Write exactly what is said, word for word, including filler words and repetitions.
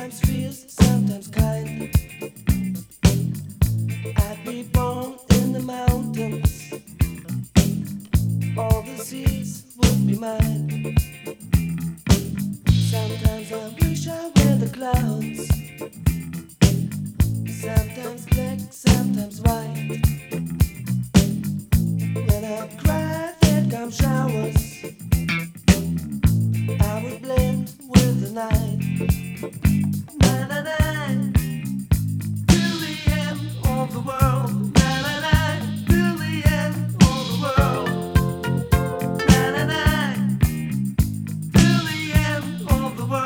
Sometimes fierce, sometimes kind. I'd be born in the mountains. All the seas would be mine. Sometimes I wish I were the clouds. Sometimes black, sometimes white.